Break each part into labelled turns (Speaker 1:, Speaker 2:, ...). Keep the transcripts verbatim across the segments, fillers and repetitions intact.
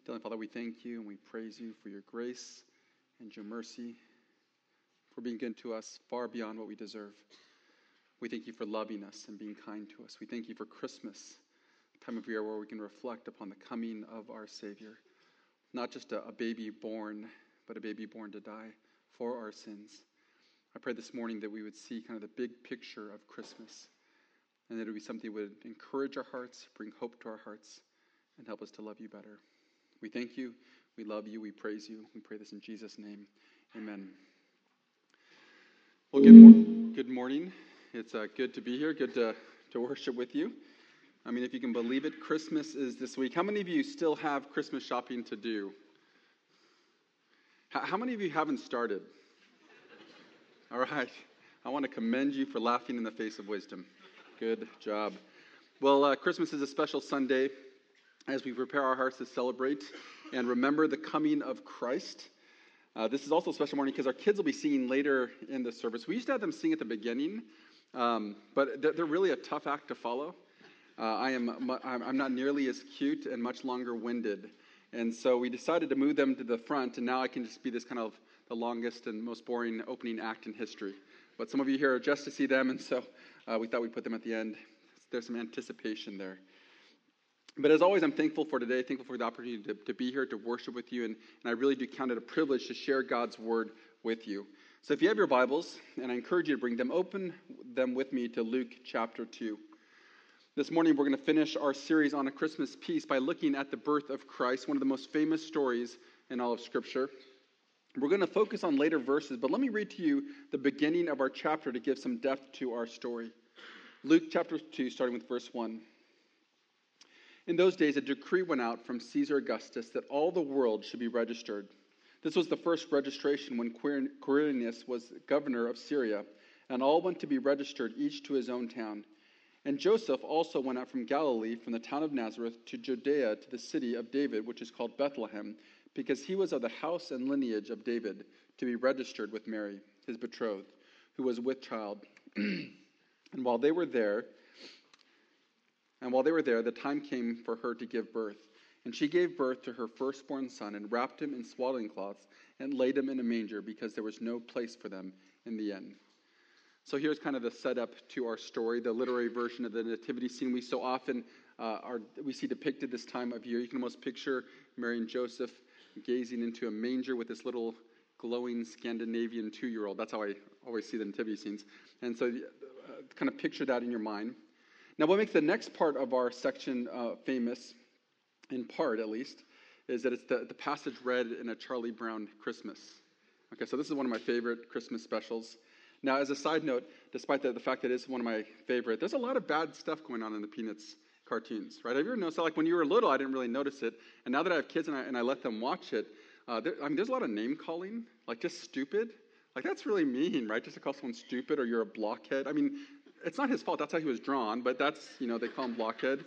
Speaker 1: Heavenly Father, we thank you and we praise you for your grace and your mercy, for being good to us far beyond what we deserve. We thank you for loving us and being kind to us. We thank you for Christmas, a time of year where we can reflect upon the coming of our Savior. Not just a, a baby born, but a baby born to die for our sins. I pray this morning that we would see kind of the big picture of Christmas, and that it would be something that would encourage our hearts, bring hope to our hearts, and help us to love you better. We thank you, we love you, we praise you. We pray this in Jesus' name. Amen. Well, good, mor- good morning. It's uh, good to be here, good to, to worship with you. I mean, if you can believe it, Christmas is this week. How many of you still have Christmas shopping to do? How, how many of you haven't started? All right. I want to commend you for laughing in the face of wisdom. Good job. Well, uh, Christmas is a special Sunday as we prepare our hearts to celebrate and remember the coming of Christ. Uh, this is also a special morning because our kids will be singing later in the service. We used to have them sing at the beginning, um, but they're, they're really a tough act to follow. Uh, I am I'm not nearly as cute and much longer winded, and so we decided to move them to the front, and now I can just be this kind of the longest and most boring opening act in history. But some of you here are just to see them, and so uh, we thought we'd put them at the end. There's some anticipation there. But as always, I'm thankful for today, thankful for the opportunity to, to be here, to worship with you, and, and I really do count it a privilege to share God's word with you. So if you have your Bibles, and I encourage you to bring them, open them with me to Luke chapter two. This morning, we're going to finish our series on a Christmas piece by looking at the birth of Christ, one of the most famous stories in all of Scripture. We're going to focus on later verses, but let me read to you the beginning of our chapter to give some depth to our story. Luke chapter two, starting with verse one. In those days, a decree went out from Caesar Augustus that all the world should be registered. This was the first registration when Quirinius was governor of Syria, and all went to be registered, each to his own town. And Joseph also went out from Galilee, from the town of Nazareth, to Judea, to the city of David, which is called Bethlehem, because he was of the house and lineage of David, to be registered with Mary, his betrothed, who was with child. And while they were there, And while they were there, the time came for her to give birth. And she gave birth to her firstborn son and wrapped him in swaddling cloths and laid him in a manger because there was no place for them in the inn. So here's kind of the setup to our story, the literary version of the nativity scene we so often uh, are we see depicted this time of year. You can almost picture Mary and Joseph gazing into a manger with this little glowing Scandinavian two-year-old. That's how I always see the nativity scenes. And so uh, kind of picture that in your mind. Now, what makes the next part of our section uh, famous, in part at least, is that it's the, the passage read in A Charlie Brown Christmas. Okay, so this is one of my favorite Christmas specials. Now, as a side note, despite the, the fact that it's one of my favorite, there's a lot of bad stuff going on in the Peanuts cartoons, right? Have you ever noticed that? Like when you were little, I didn't really notice it, and now that I have kids and I, and I let them watch it, uh, there, I mean, there's a lot of name calling, like just stupid. Like that's really mean, right? Just to call someone stupid or you're a blockhead. I mean, it's not his fault. That's how he was drawn, but that's, you know, they call him Blockhead.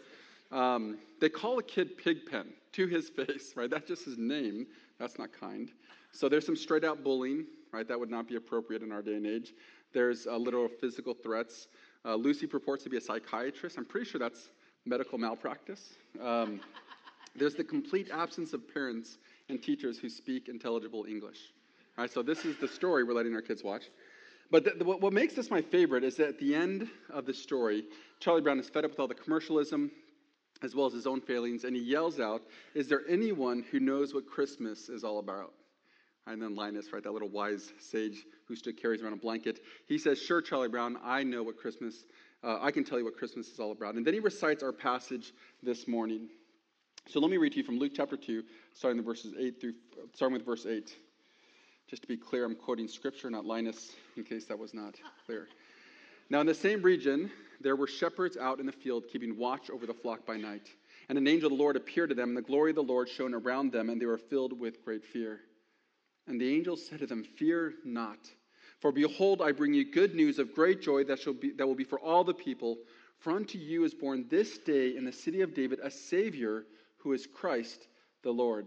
Speaker 1: Um, they call a kid Pigpen to his face, right? That's just his name. That's not kind. So there's some straight-out bullying, right? That would not be appropriate in our day and age. There's uh, literal physical threats. Uh, Lucy purports to be a psychiatrist. I'm pretty sure that's medical malpractice. Um, there's the complete absence of parents and teachers who speak intelligible English. All right, so this is the story we're letting our kids watch. But the, the, what, what makes this my favorite is that at the end of the story, Charlie Brown is fed up with all the commercialism as well as his own failings, and he yells out, "Is there anyone who knows what Christmas is all about?" And then Linus, right, that little wise sage who still carries around a blanket, he says, "Sure, Charlie Brown, I know what Christmas, uh, I can tell you what Christmas is all about." And then he recites our passage this morning. So let me read to you from Luke chapter two, starting with verses eight through, starting with verse eight. Just to be clear, I'm quoting scripture, not Linus, in case that was not clear. Now in the same region, there were shepherds out in the field keeping watch over the flock by night. And an angel of the Lord appeared to them, and the glory of the Lord shone around them, and they were filled with great fear. And the angel said to them, "Fear not, for behold, I bring you good news of great joy that shall be that will be for all the people. For unto you is born this day in the city of David a Savior, who is Christ the Lord.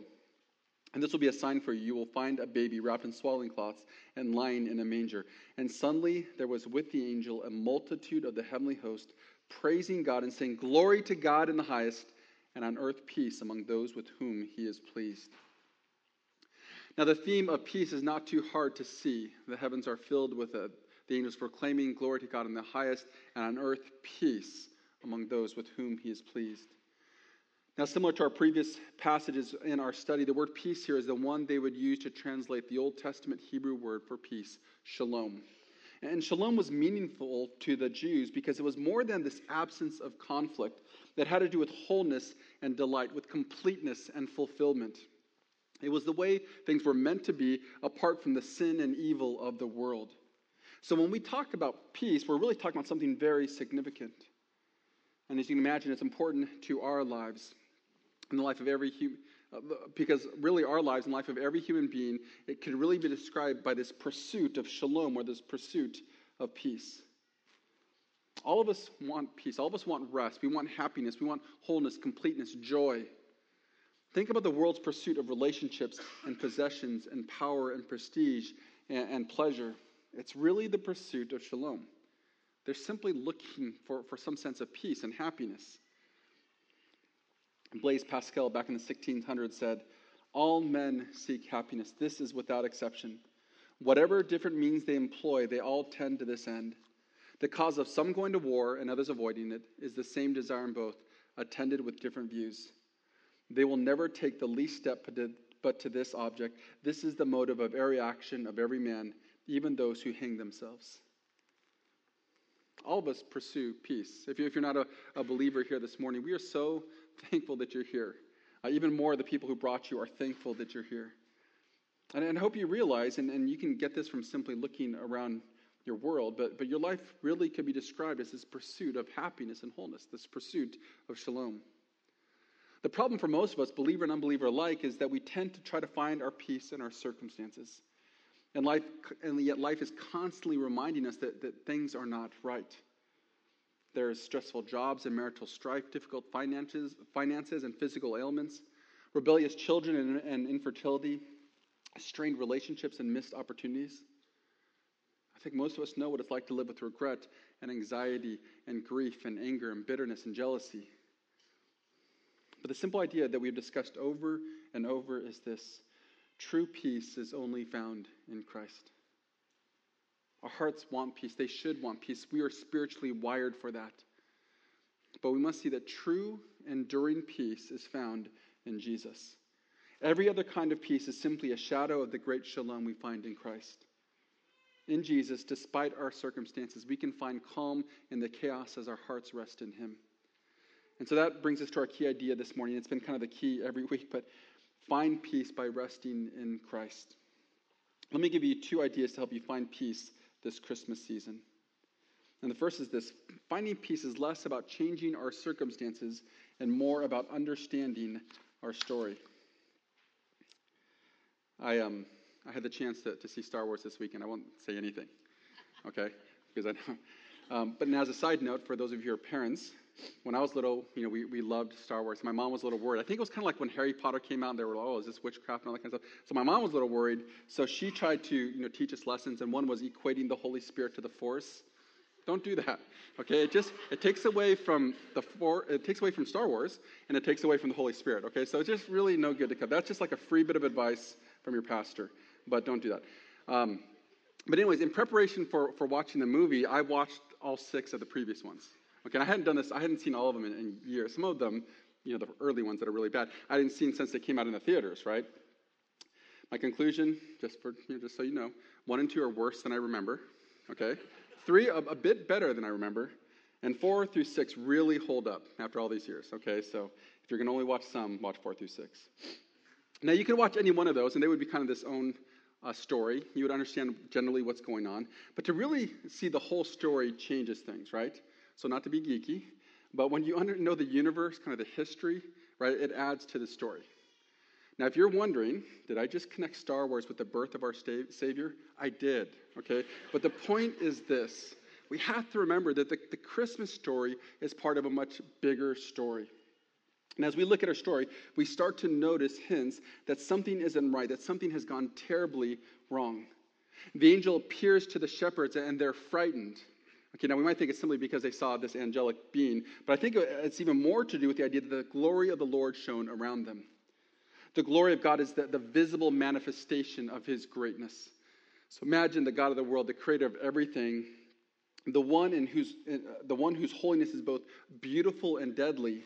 Speaker 1: And this will be a sign for you. You will find a baby wrapped in swaddling cloths and lying in a manger." And suddenly there was with the angel a multitude of the heavenly host, praising God and saying, "Glory to God in the highest, and on earth peace among those with whom he is pleased. Now the theme of peace is not too hard to see. The heavens are filled with it. The angels proclaiming glory to God in the highest, and on earth peace among those with whom he is pleased. Now, similar to our previous passages in our study, the word peace here is the one they would use to translate the Old Testament Hebrew word for peace, shalom. And shalom was meaningful to the Jews because it was more than this absence of conflict that had to do with wholeness and delight, with completeness and fulfillment. It was the way things were meant to be apart from the sin and evil of the world. So when we talk about peace, we're really talking about something very significant. And as you can imagine, it's important to our lives, in the life of every human, because really our lives and the life of every human being, it could really be described by this pursuit of shalom, or this pursuit of peace. All of us want peace. All of us want rest. We want happiness. We want wholeness, completeness, joy. Think about the world's pursuit of relationships and possessions and power and prestige and, and pleasure. It's really the pursuit of shalom. They're simply looking for, for some sense of peace and happiness. Blaise Pascal, back in the sixteen hundreds, said, "All men seek happiness. This is without exception. Whatever different means they employ, they all tend to this end. The cause of some going to war and others avoiding it is the same desire in both, attended with different views. They will never take the least step but to this object. This is the motive of every action of every man, even those who hang themselves." All of us pursue peace. If, you, if you're not a, a believer here this morning, we are so thankful that you're here. Uh, even more, the people who brought you are thankful that you're here. And, and I hope you realize, and, and you can get this from simply looking around your world, but, but your life really could be described as this pursuit of happiness and wholeness, this pursuit of shalom. The problem for most of us, believer and unbeliever alike, is that we tend to try to find our peace in our circumstances. And life, and yet life is constantly reminding us that, that things are not right. There's stressful jobs and marital strife, difficult finances, finances and physical ailments, rebellious children and, and infertility, strained relationships and missed opportunities. I think most of us know what it's like to live with regret and anxiety and grief and anger and bitterness and jealousy. But the simple idea that we've discussed over and over is this: true peace is only found in Christ. Our hearts want peace. They should want peace. We are spiritually wired for that. But we must see that true, enduring peace is found in Jesus. Every other kind of peace is simply a shadow of the great shalom we find in Christ. In Jesus, despite our circumstances, we can find calm in the chaos as our hearts rest in him. And so that brings us to our key idea this morning. It's been kind of the key every week, but find peace by resting in Christ. Let me give you two ideas to help you find peace this Christmas season. And the first is this: finding peace is less about changing our circumstances and more about understanding our story. I um I had the chance to, to see Star Wars this weekend. I won't say anything, okay? Because I know. Um, but now, as a side note, for those of you who are parents, when I was little, you know, we, we loved Star Wars. My mom was a little worried. I think it was kind of like when Harry Potter came out, and they were like, oh, is this witchcraft and all that kind of stuff. So my mom was a little worried. So she tried to, you know, teach us lessons, and one was equating the Holy Spirit to the Force. Don't do that, okay? It just, it takes away from the for, it takes away from Star Wars, and it takes away from the Holy Spirit, okay? So it's just really no good to cut. That's just like a free bit of advice from your pastor, but don't do that. Um, but anyways, in preparation for, for watching the movie, I watched all six of the previous ones. Okay, I hadn't done this, I hadn't seen all of them in, in years. Some of them, you know, the early ones that are really bad, I hadn't seen since they came out in the theaters, right? My conclusion, just for you know, just so you know, one and two are worse than I remember, okay? Three, a, a bit better than I remember, and four through six really hold up after all these years, okay? So if you're going to only watch some, watch four through six. Now, you can watch any one of those, and they would be kind of this own uh, story. You would understand generally what's going on. But to really see the whole story changes things, right? So not to be geeky, but when you under, know the universe, kind of the history, right, it adds to the story. Now, if you're wondering, did I just connect Star Wars with the birth of our sta- Savior? I did, okay? But the point is this. We have to remember that the, the Christmas story is part of a much bigger story. And as we look at our story, we start to notice hints that something isn't right, that something has gone terribly wrong. The angel appears to the shepherds, and they're frightened, Okay, now we might think it's simply because they saw this angelic being, but I think it's even more to do with the idea that the glory of the Lord shone around them. The glory of God is the, the visible manifestation of his greatness. So imagine the God of the world, the creator of everything, the one in whose uh, the one whose holiness is both beautiful and deadly,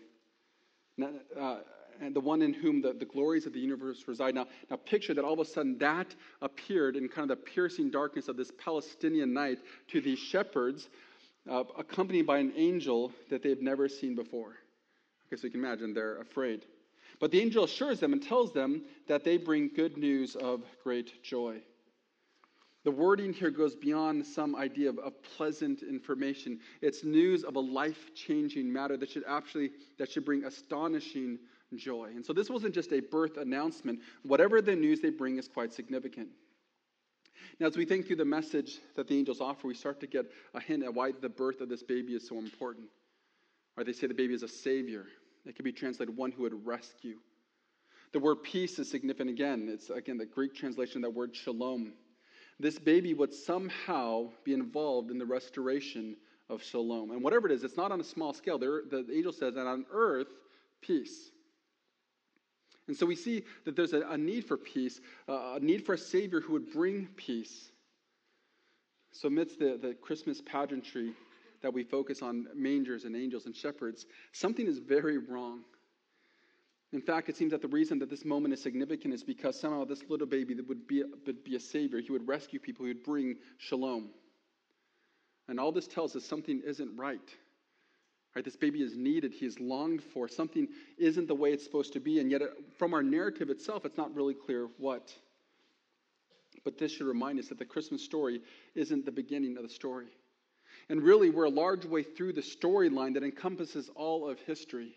Speaker 1: uh, and the one in whom the, the glories of the universe reside. Now, now picture that all of a sudden that appeared in kind of the piercing darkness of this Palestinian night to these shepherds, uh, accompanied by an angel that they've never seen before. Okay, so you can imagine they're afraid. But the angel assures them and tells them that they bring good news of great joy. The wording here goes beyond some idea of, of pleasant information. It's news of a life-changing matter that should actually that should bring astonishing joy. And so this wasn't just a birth announcement. Whatever the news they bring is quite significant. Now, as we think through the message that the angels offer, we start to get a hint at why the birth of this baby is so important. Or they say the baby is a savior. It can be translated one who would rescue. The word peace is significant again. It's, again, the Greek translation of that word shalom. This baby would somehow be involved in the restoration of shalom. And whatever it is, it's not on a small scale. There, the angel says that on earth, peace. And so we see that there's a, a need for peace, uh, a need for a Savior who would bring peace. So amidst the, the Christmas pageantry that we focus on mangers and angels and shepherds, something is very wrong. In fact, it seems that the reason that this moment is significant is because somehow this little baby that would be, would be a savior. He would rescue people. He would bring shalom. And all this tells us something isn't right. Right? This baby is needed. He is longed for. Something isn't the way it's supposed to be. And yet, from our narrative itself, it's not really clear what. But this should remind us that the Christmas story isn't the beginning of the story. And really, we're a large way through the storyline that encompasses all of history.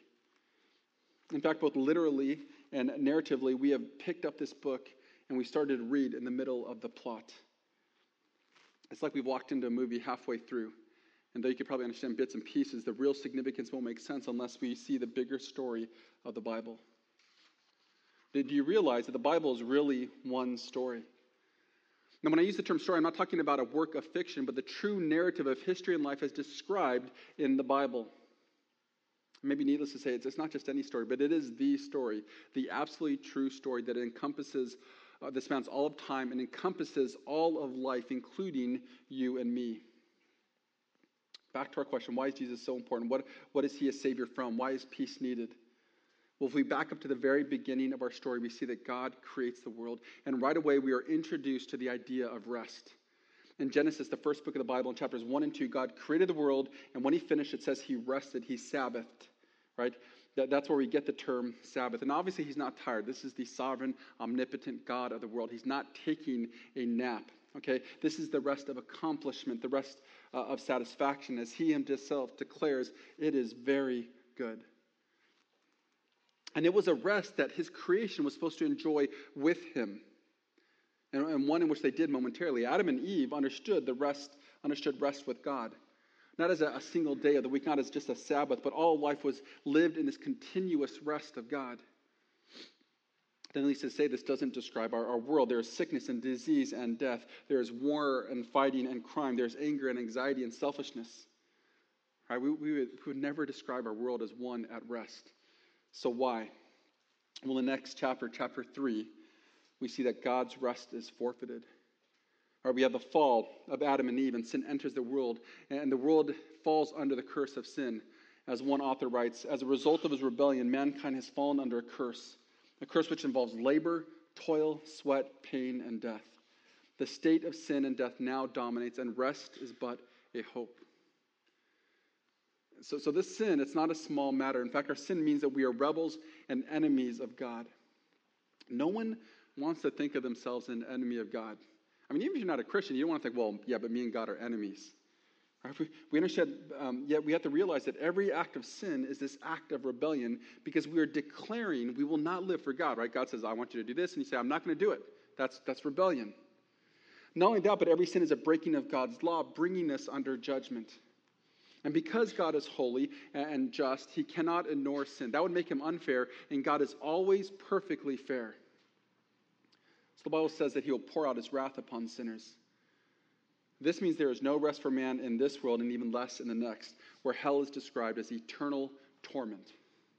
Speaker 1: In fact, both literally and narratively, we have picked up this book and we started to read in the middle of the plot. It's like we've walked into a movie halfway through. And though you could probably understand bits and pieces, the real significance won't make sense unless we see the bigger story of the Bible. Did you realize that the Bible is really one story? Now, when I use the term story, I'm not talking about a work of fiction, but the true narrative of history and life as described in the Bible. Maybe needless to say, it's, it's not just any story, but it is the story, the absolutely true story that encompasses, uh, that spans all of time and encompasses all of life, including you and me. Back to our question, why is Jesus so important? What, what is he a savior from? Why is peace needed? Well, if we back up to the very beginning of our story, we see that God creates the world, and right away we are introduced to the idea of rest. In Genesis, the first book of the Bible, in chapters one and two, God created the world, and when he finished, it says he rested, he Sabbathed, right? That, that's where we get the term Sabbath. And obviously, he's not tired. This is the sovereign, omnipotent God of the world. He's not taking a nap, okay? This is the rest of accomplishment, the rest uh, of satisfaction, as he himself declares, it is very good. And it was a rest that his creation was supposed to enjoy with him. And one in which they did momentarily. Adam and Eve understood the rest, understood rest with God. Not as a, a single day of the week, not as just a Sabbath, but all life was lived in this continuous rest of God. Then at least to say this doesn't describe our, our world. There is sickness and disease and death. There is war and fighting and crime. There's anger and anxiety and selfishness. Right? We, we, would, we would never describe our world as one at rest. So why? Well, in the next chapter, chapter three, we see that God's rest is forfeited. Or we have the fall of Adam and Eve, and sin enters the world, and the world falls under the curse of sin. As one author writes, as a result of his rebellion, mankind has fallen under a curse, a curse which involves labor, toil, sweat, pain, and death. The state of sin and death now dominates, and rest is but a hope. So, so this sin, it's not a small matter. In fact, our sin means that we are rebels and enemies of God. No one wants to think of themselves as an enemy of God. I mean, even if you're not a Christian, you don't want to think, well, yeah, but me and God are enemies. Right? We, we understand, um, yet we have to realize that every act of sin is this act of rebellion because we are declaring we will not live for God, right? God says, I want you to do this, and you say, I'm not going to do it. That's, that's rebellion. Not only that, but every sin is a breaking of God's law, bringing us under judgment. And because God is holy and just, he cannot ignore sin. That would make him unfair, and God is always perfectly fair. So the Bible says that he will pour out his wrath upon sinners. This means there is no rest for man in this world and even less in the next, where hell is described as eternal torment.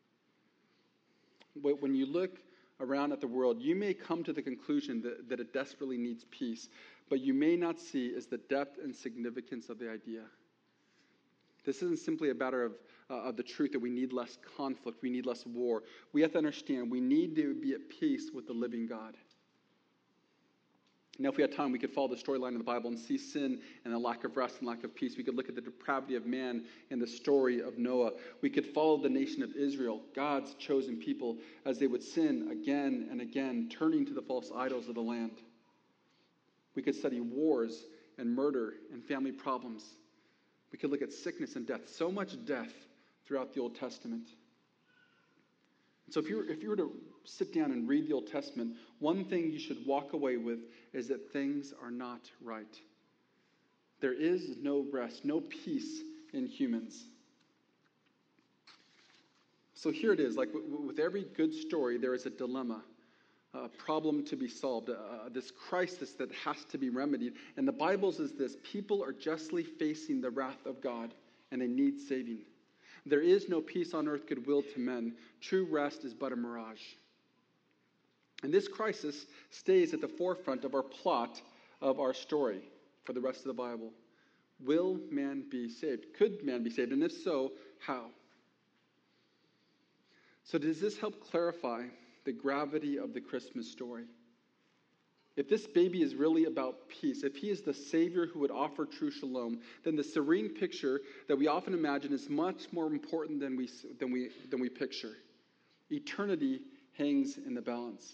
Speaker 1: But when you look around at the world, you may come to the conclusion that, that it desperately needs peace, but you may not see is the depth and significance of the idea. This isn't simply a matter of, uh, of the truth that we need less conflict, we need less war. We have to understand we need to be at peace with the living God. Now, if we had time, we could follow the storyline of the Bible and see sin and the lack of rest and lack of peace. We could look at the depravity of man and the story of Noah. We could follow the nation of Israel, God's chosen people, as they would sin again and again, turning to the false idols of the land. We could study wars and murder and family problems. We could look at sickness and death. So much death throughout the Old Testament. So if you, were, if you were to sit down and read the Old Testament, one thing you should walk away with is that things are not right. There is no rest, no peace in humans. So here it is, like with every good story, there is a dilemma, a problem to be solved, uh, this crisis that has to be remedied. And the Bible's is this: people are justly facing the wrath of God, and they need saving. There is no peace on earth, goodwill to men. True rest is but a mirage. And this crisis stays at the forefront of our plot of our story for the rest of the Bible. Will man be saved? Could man be saved? And if so, how? So does this help clarify the gravity of the Christmas story? If this baby is really about peace, if he is the Savior who would offer true shalom, then the serene picture that we often imagine is much more important than we, than we, than we picture. Eternity hangs in the balance.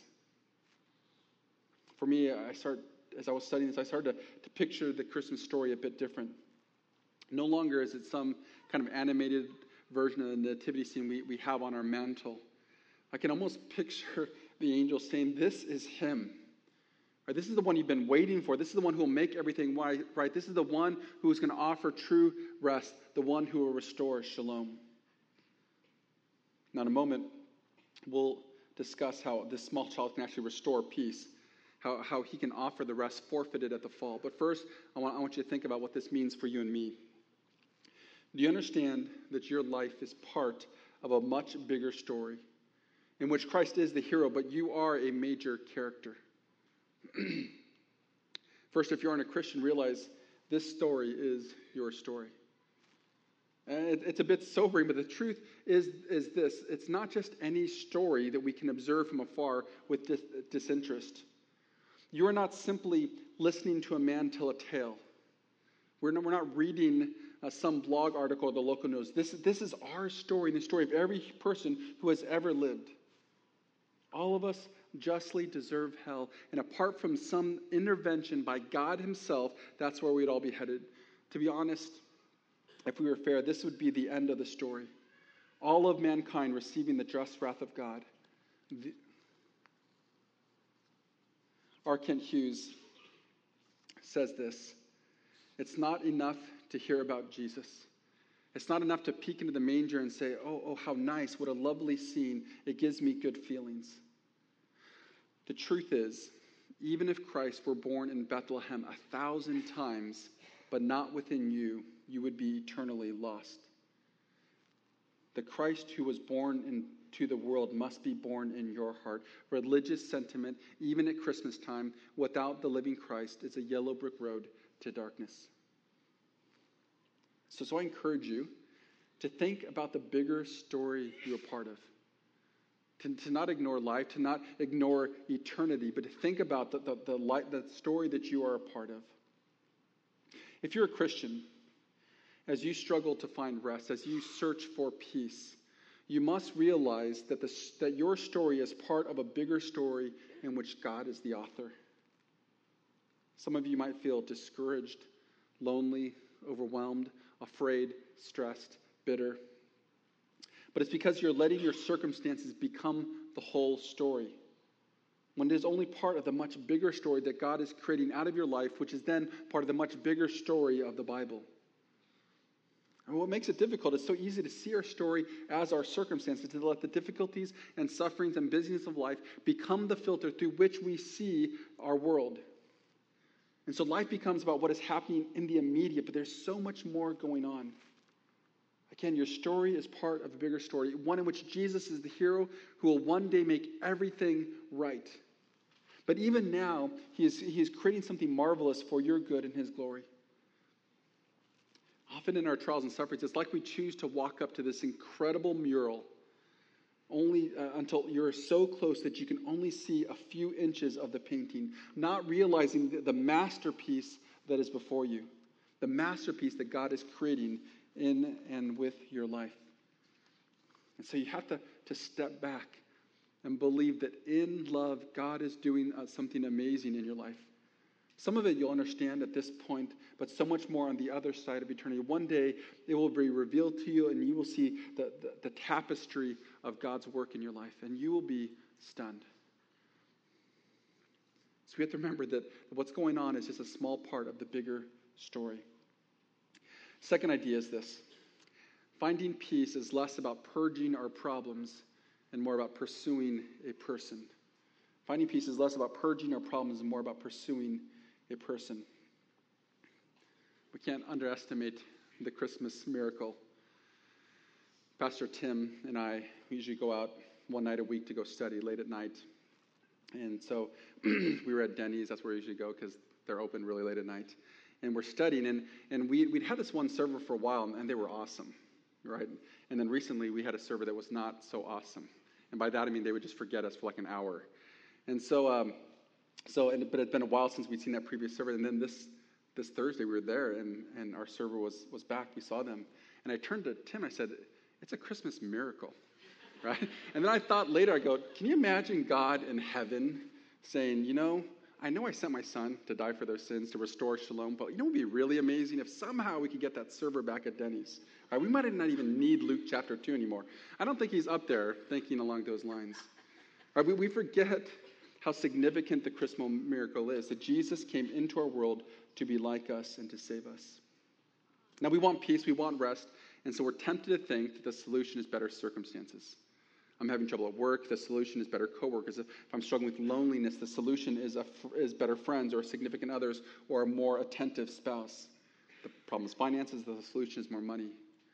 Speaker 1: For me, I start, as I was studying this, I started to, to picture the Christmas story a bit different. No longer is it some kind of animated version of the nativity scene we, we have on our mantle. I can almost picture the angel saying, "This is him. Right, this is the one you've been waiting for. This is the one who will make everything right. This is the one who is going to offer true rest, the one who will restore shalom." Now, in a moment, we'll discuss how this small child can actually restore peace, how, how he can offer the rest forfeited at the fall. But first, I want, I want you to think about what this means for you and me. Do you understand that your life is part of a much bigger story in which Christ is the hero, but you are a major character? First, if you aren't a Christian, realize this story is your story. And it's a bit sobering, but the truth is, is this. It's not just any story that we can observe from afar with dis- disinterest. You are not simply listening to a man tell a tale. We're not, we're not reading uh, some blog article or the local news. This, this is our story, the story of every person who has ever lived. All of us justly deserve hell. And apart from some intervention by God himself, that's where we'd all be headed. To be honest, if we were fair, this would be the end of the story. All of mankind receiving the just wrath of God. The, R. Kent Hughes says this: "It's not enough to hear about Jesus. It's not enough to peek into the manger and say, oh, oh, how nice, what a lovely scene. It gives me good feelings. The truth is, even if Christ were born in Bethlehem a thousand times, but not within you, you would be eternally lost. The Christ who was born into the world must be born in your heart. Religious sentiment, even at Christmas time, without the living Christ, is a yellow brick road to darkness." So, so I encourage you to think about the bigger story you're a part of. To, to not ignore life, to not ignore eternity, but to think about the, the, the, light, the story that you are a part of. If you're a Christian, as you struggle to find rest, as you search for peace, you must realize that, the, that your story is part of a bigger story in which God is the author. Some of you might feel discouraged, lonely, overwhelmed, afraid, stressed, bitter. But it's because you're letting your circumstances become the whole story, when it is only part of the much bigger story that God is creating out of your life, which is then part of the much bigger story of the Bible. And what makes it difficult, it's so easy to see our story as our circumstances, to let the difficulties and sufferings and busyness of life become the filter through which we see our world. And so life becomes about what is happening in the immediate, but there's so much more going on. Again, your story is part of a bigger story, one in which Jesus is the hero who will one day make everything right. But even now, he is, he is creating something marvelous for your good and his glory. Often in our trials and sufferings, it's like we choose to walk up to this incredible mural only uh, until you're so close that you can only see a few inches of the painting, not realizing the, the masterpiece that is before you, the masterpiece that God is creating in and with your life. And so you have to, to step back and believe that in love, God is doing uh, something amazing in your life. Some of it you'll understand at this point, but so much more on the other side of eternity. One day, it will be revealed to you, and you will see the, the, the tapestry of God's work in your life, and you will be stunned. So we have to remember that what's going on is just a small part of the bigger story. Second idea is this. Finding peace is less about purging our problems and more about pursuing a person. Finding peace is less about purging our problems and more about pursuing a person. We can't underestimate the Christmas miracle. Pastor Tim and I usually go out one night a week to go study late at night. And so we were at Denny's. That's where we usually go because they're open really late at night. And we're studying. And, and we, we'd had this one server for a while, and they were awesome, right? And then recently we had a server that was not so awesome. And by that I mean they would just forget us for like an hour. And so, um, so, and, but it had been a while since we'd seen that previous server. And then this this Thursday we were there, and, and our server was was back. We saw them. And I turned to Tim, I said, it's a Christmas miracle, right? And then I thought later, I go, can you imagine God in heaven saying, you know, I know I sent my son to die for their sins, to restore shalom, but you know what would be really amazing if somehow we could get that server back at Denny's. Right? We might not even need Luke chapter two anymore. I don't think he's up there thinking along those lines. Right? We, we forget how significant the Christmas miracle is, that Jesus came into our world to be like us and to save us. Now, we want peace, we want rest, and so we're tempted to think that the solution is better circumstances. I'm having trouble at work, the solution is better coworkers. If I'm struggling with loneliness, the solution is, a, is better friends or significant others or a more attentive spouse. The problem is finances, the solution is more money.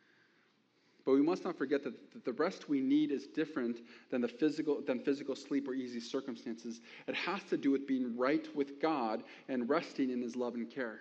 Speaker 1: But we must not forget that the rest we need is different than the physical than physical sleep or easy circumstances. It has to do with being right with God and resting in his love and care.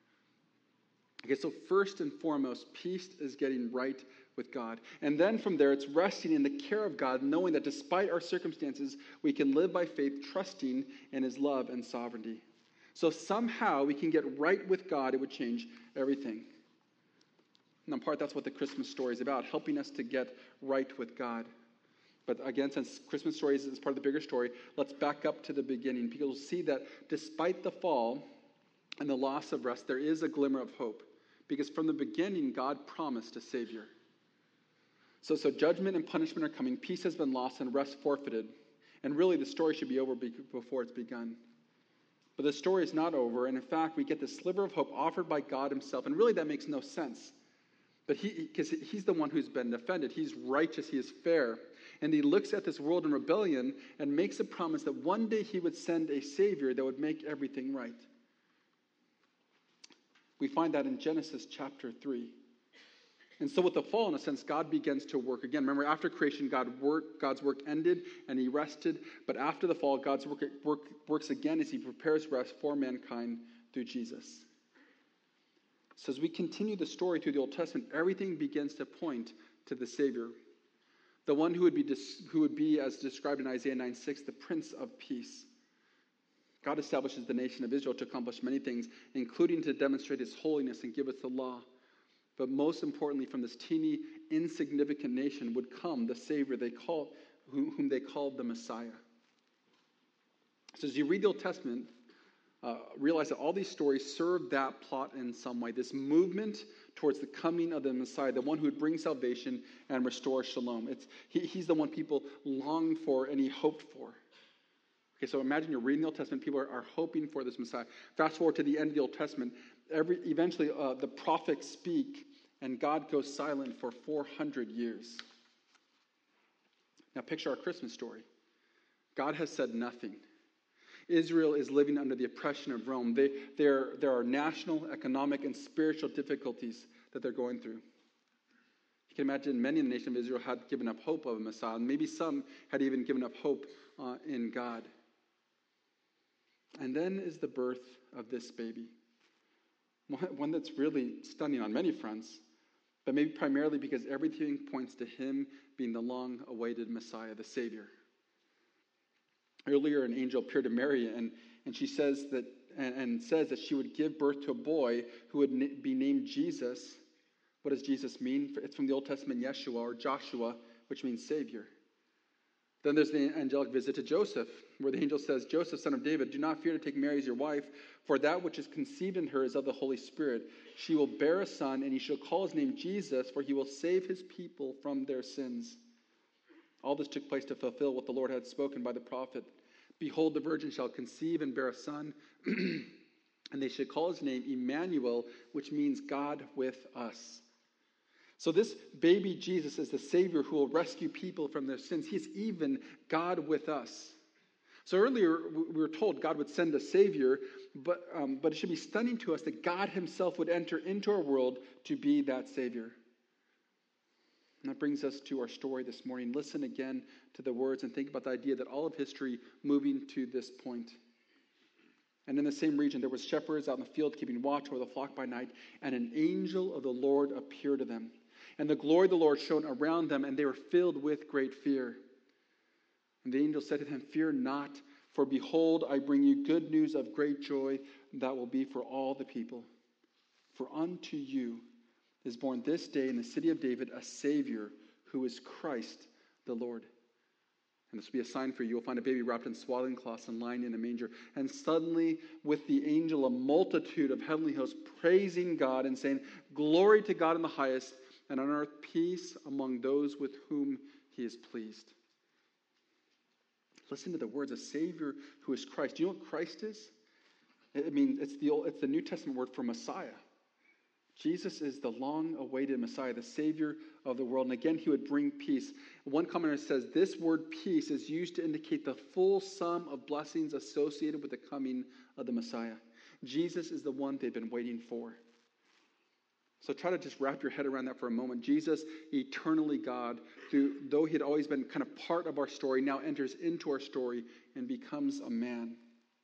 Speaker 1: Okay, so first and foremost, peace is getting right with God. And then from there, it's resting in the care of God, knowing that despite our circumstances, we can live by faith, trusting in his love and sovereignty. So somehow we can get right with God, it would change everything. And in part, that's what the Christmas story is about, helping us to get right with God. But again, since Christmas story is part of the bigger story, let's back up to the beginning. Because we'll see that despite the fall and the loss of rest, there is a glimmer of hope. Because from the beginning, God promised a Savior. So, so judgment and punishment are coming, peace has been lost, and rest forfeited. And really, the story should be over before it's begun. But the story is not over, and in fact, we get this sliver of hope offered by God himself. And really, that makes no sense. But he, because he's the one who's been offended. He's righteous, he is fair. And he looks at this world in rebellion and makes a promise that one day he would send a Savior that would make everything right. We find that in Genesis chapter three. And so with the fall, in a sense, God begins to work again. Remember, after creation, God work, God's work ended and he rested. But after the fall, God's work, work works again as he prepares rest for mankind through Jesus. So as we continue the story through the Old Testament, everything begins to point to the Savior. The one who would be, who would be, as described in Isaiah nine six, the Prince of Peace. God establishes the nation of Israel to accomplish many things, including to demonstrate his holiness and give us the law. But most importantly, from this teeny, insignificant nation would come the Savior they call, whom they called the Messiah. So as you read the Old Testament, uh, realize that all these stories serve that plot in some way. This movement towards the coming of the Messiah, the one who would bring salvation and restore shalom. It's, he, he's the one people longed for and he hoped for. Okay, so imagine you're reading the Old Testament, people are, are hoping for this Messiah. Fast forward to the end of the Old Testament, every, eventually uh, the prophets speak, and God goes silent for four hundred years. Now picture our Christmas story. God has said nothing. Israel is living under the oppression of Rome. They, there, there are national, economic, and spiritual difficulties that they're going through. You can imagine many in the nation of Israel had given up hope of a Messiah. And maybe some had even given up hope uh, in God. And then is the birth of this baby. One that's really stunning on many fronts, but maybe primarily because everything points to him being the long-awaited Messiah, the Savior. Earlier, an angel appeared to Mary, and, and she says that and, and says that she would give birth to a boy who would na- be named Jesus. What does Jesus mean? It's from the Old Testament Yeshua or Joshua, which means Savior. Then there's the angelic visit to Joseph, where the angel says, Joseph, son of David, do not fear to take Mary as your wife, for that which is conceived in her is of the Holy Spirit. She will bear a son, and he shall call his name Jesus, for he will save his people from their sins. All this took place to fulfill what the Lord had spoken by the prophet. Behold, the virgin shall conceive and bear a son, and they shall call his name Emmanuel, which means God with us. So this baby Jesus is the Savior who will rescue people from their sins. He's even God with us. So earlier we were told God would send a Savior, but, um, but it should be stunning to us that God himself would enter into our world to be that Savior. And that brings us to our story this morning. Listen again to the words and think about the idea that all of history moving to this point. And in the same region there were shepherds out in the field keeping watch over the flock by night, and an angel of the Lord appeared to them. And the glory of the Lord shone around them, and they were filled with great fear. And the angel said to them, fear not, for behold, I bring you good news of great joy that will be for all the people. For unto you is born this day in the city of David a Savior, who is Christ the Lord. And this will be a sign for you. You'll find a baby wrapped in swaddling cloths and lying in a manger. And suddenly, with the angel, a multitude of heavenly hosts praising God and saying, glory to God in the highest, and on earth peace among those with whom he is pleased. Listen to the words, a Savior who is Christ. Do you know what Christ is? I mean, it's the old, it's the New Testament word for Messiah. Jesus is the long-awaited Messiah, the Savior of the world. And again, he would bring peace. One commentator says, this word peace is used to indicate the full sum of blessings associated with the coming of the Messiah. Jesus is the one they've been waiting for. So try to just wrap your head around that for a moment. Jesus, eternally God, who, though he had always been kind of part of our story, now enters into our story and becomes a man.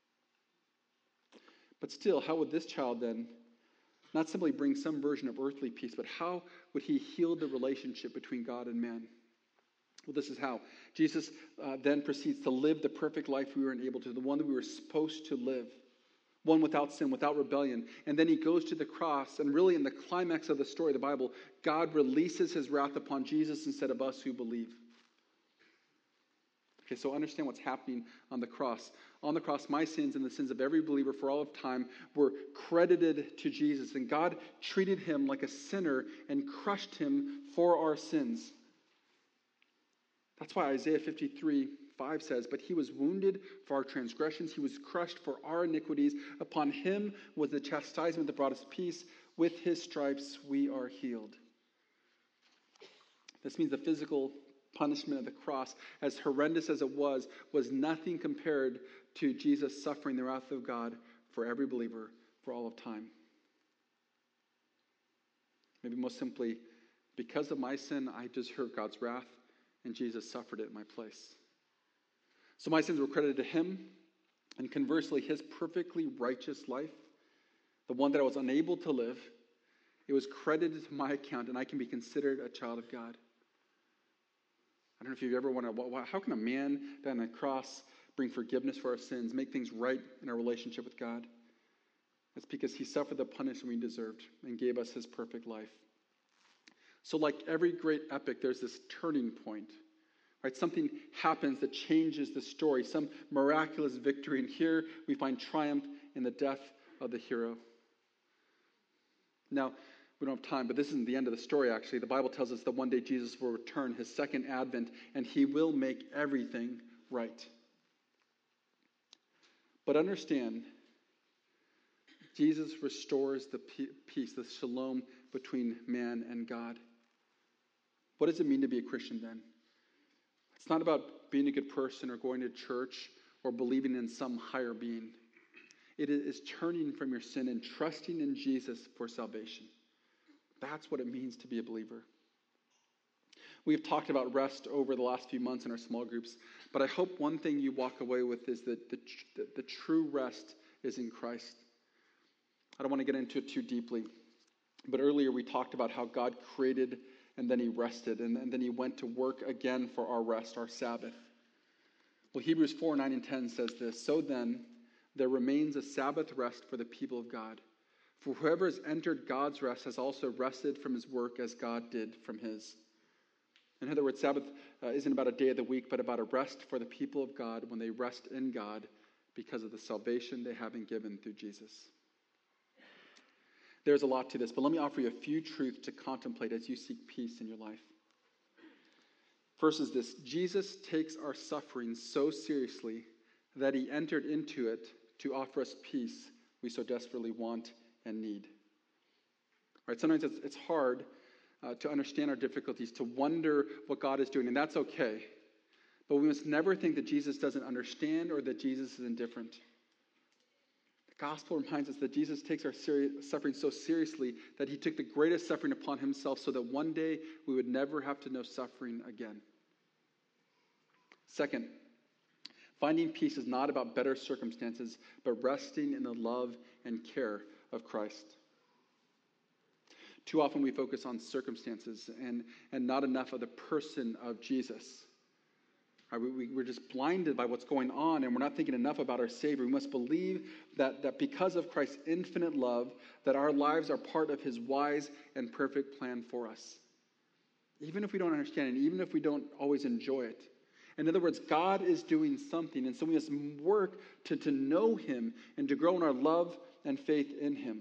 Speaker 1: But still, how would this child then not simply bring some version of earthly peace, but how would he heal the relationship between God and man? Well, this is how. Jesus uh, then proceeds to live the perfect life we weren't able to, the one that we were supposed to live. One without sin, without rebellion. And then he goes to the cross, and really in the climax of the story of the Bible, God releases his wrath upon Jesus instead of us who believe. Okay, so understand what's happening on the cross. On the cross, my sins and the sins of every believer for all of time were credited to Jesus, and God treated him like a sinner and crushed him for our sins. That's why Isaiah fifty-three five says, but he was wounded for our transgressions, he was crushed for our iniquities. Upon him was the chastisement that brought us peace. With his stripes we are healed. This means the physical punishment of the cross, as horrendous as it was, was nothing compared to Jesus suffering the wrath of God for every believer for all of time. Maybe most simply, because of my sin, I deserve God's wrath, and Jesus suffered it in my place. So my sins were credited to him, and conversely, his perfectly righteous life, the one that I was unable to live, it was credited to my account, and I can be considered a child of God. I don't know if you've ever wondered, well, how can a man die on the cross bring forgiveness for our sins, make things right in our relationship with God? It's because he suffered the punishment we deserved and gave us his perfect life. So like every great epic, there's this turning point. Right? Something happens that changes the story, some miraculous victory. And here we find triumph in the death of the hero. Now, we don't have time, but this isn't the end of the story, actually. The Bible tells us that one day Jesus will return, his second advent, and he will make everything right. But understand, Jesus restores the peace, the shalom between man and God. What does it mean to be a Christian then? It's not about being a good person or going to church or believing in some higher being. It is turning from your sin and trusting in Jesus for salvation. That's what it means to be a believer. We've talked about rest over the last few months in our small groups, but I hope one thing you walk away with is that the, the, the true rest is in Christ. I don't want to get into it too deeply, but earlier we talked about how God created and then he rested, and, and then he went to work again for our rest, our Sabbath. Well, Hebrews four, nine, and ten says this, "So then, there remains a Sabbath rest for the people of God. For whoever has entered God's rest has also rested from his work as God did from his." In other words, Sabbath uh, isn't about a day of the week, but about a rest for the people of God when they rest in God because of the salvation they have been given through Jesus. There's a lot to this, but let me offer you a few truths to contemplate as you seek peace in your life. First is this: Jesus takes our suffering so seriously that he entered into it to offer us peace we so desperately want and need. All right, sometimes it's, it's hard uh, to understand our difficulties, to wonder what God is doing, and that's okay. But we must never think that Jesus doesn't understand or that Jesus is indifferent. The gospel reminds us that Jesus takes our seri- suffering so seriously that he took the greatest suffering upon himself so that one day we would never have to know suffering again. Second, finding peace is not about better circumstances, but resting in the love and care of Christ. Too often we focus on circumstances and, and not enough of the person of Jesus. Right, we, we, we're just blinded by what's going on, and we're not thinking enough about our Savior. We must believe that, that because of Christ's infinite love, that our lives are part of his wise and perfect plan for us. Even if we don't understand it, even if we don't always enjoy it. In other words, God is doing something, and so we must work to, to know him and to grow in our love and faith in him.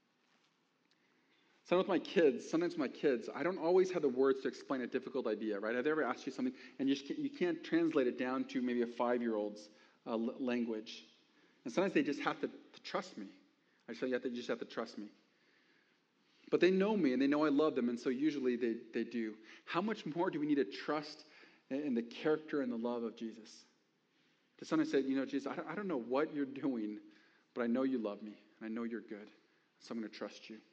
Speaker 1: Sometimes with my kids, sometimes with my kids, I don't always have the words to explain a difficult idea, right? Have they ever asked you something, and you, just can't, you can't translate it down to maybe a five-year-old's uh, l- language? And sometimes they just have to, to trust me. I tell you, they just have to trust me. But they know me, and they know I love them, and so usually they, they do. How much more do we need to trust in the character and the love of Jesus? To sometimes say, you know, Jesus, I don't, I don't know what you're doing, but I know you love me, and I know you're good, so I'm going to trust you.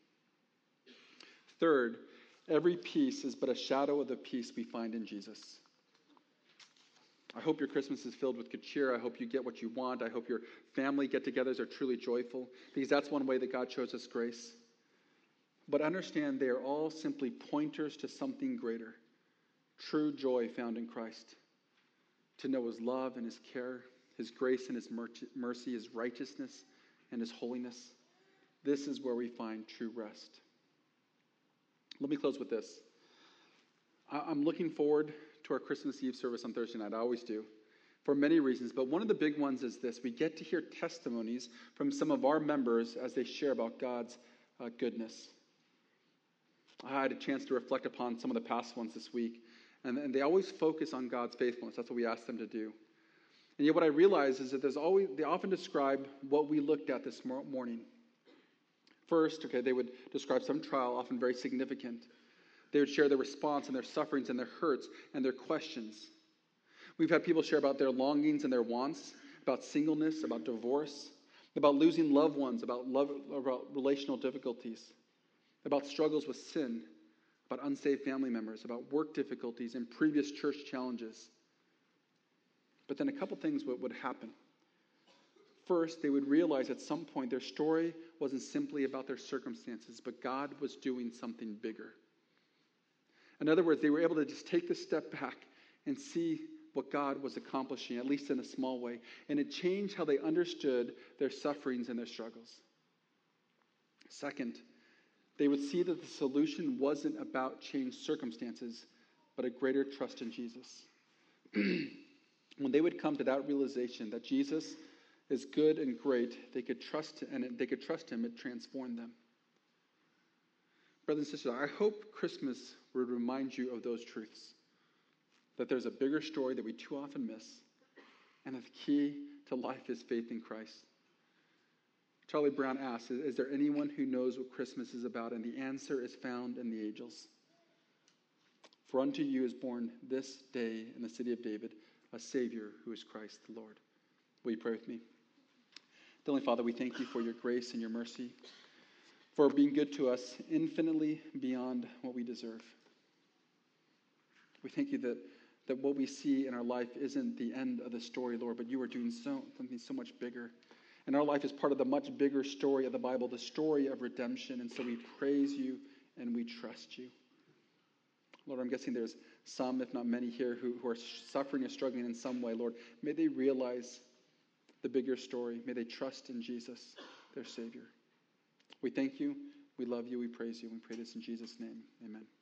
Speaker 1: Third, every peace is but a shadow of the peace we find in Jesus. I hope your Christmas is filled with good cheer. I hope you get what you want. I hope your family get-togethers are truly joyful, because that's one way that God shows us grace. But understand they are all simply pointers to something greater. True joy found in Christ. To know his love and his care, his grace and his mercy, his righteousness and his holiness. This is where we find true rest. Let me close with this. I'm looking forward to our Christmas Eve service on Thursday night. I always do, for many reasons. But one of the big ones is this. We get to hear testimonies from some of our members as they share about God's uh, goodness. I had a chance to reflect upon some of the past ones this week. And, and they always focus on God's faithfulness. That's what we ask them to do. And yet what I realize is that there's always they often describe what we looked at this morning. First, okay, they would describe some trial, often very significant. They would share their response and their sufferings and their hurts and their questions. We've had people share about their longings and their wants, about singleness, about divorce, about losing loved ones, about love, about relational difficulties, about struggles with sin, about unsaved family members, about work difficulties and previous church challenges. But then a couple things would, would happen. First, they would realize at some point their story wasn't simply about their circumstances, but God was doing something bigger. In other words, they were able to just take the step back and see what God was accomplishing, at least in a small way. And it changed how they understood their sufferings and their struggles. Second, they would see that the solution wasn't about changed circumstances, but a greater trust in Jesus. When they would come to that realization that Jesus is good and great, they could trust and they could trust him, it transformed them. Brothers and sisters, I hope Christmas would remind you of those truths. That there's a bigger story that we too often miss, and that the key to life is faith in Christ. Charlie Brown asks, is there anyone who knows what Christmas is about? And the answer is found in the angels. For unto you is born this day in the city of David a Savior who is Christ the Lord. Will you pray with me? Heavenly Father, we thank you for your grace and your mercy, for being good to us infinitely beyond what we deserve. We thank you that, that what we see in our life isn't the end of the story, Lord, but you are doing so, something so much bigger. And our life is part of the much bigger story of the Bible, the story of redemption. And so we praise you and we trust you. Lord, I'm guessing there's some, if not many here, who, who are suffering or struggling in some way. Lord, may they realize the bigger story. May they trust in Jesus, their Savior. We thank you. We love you. We praise you. We pray this in Jesus' name. Amen.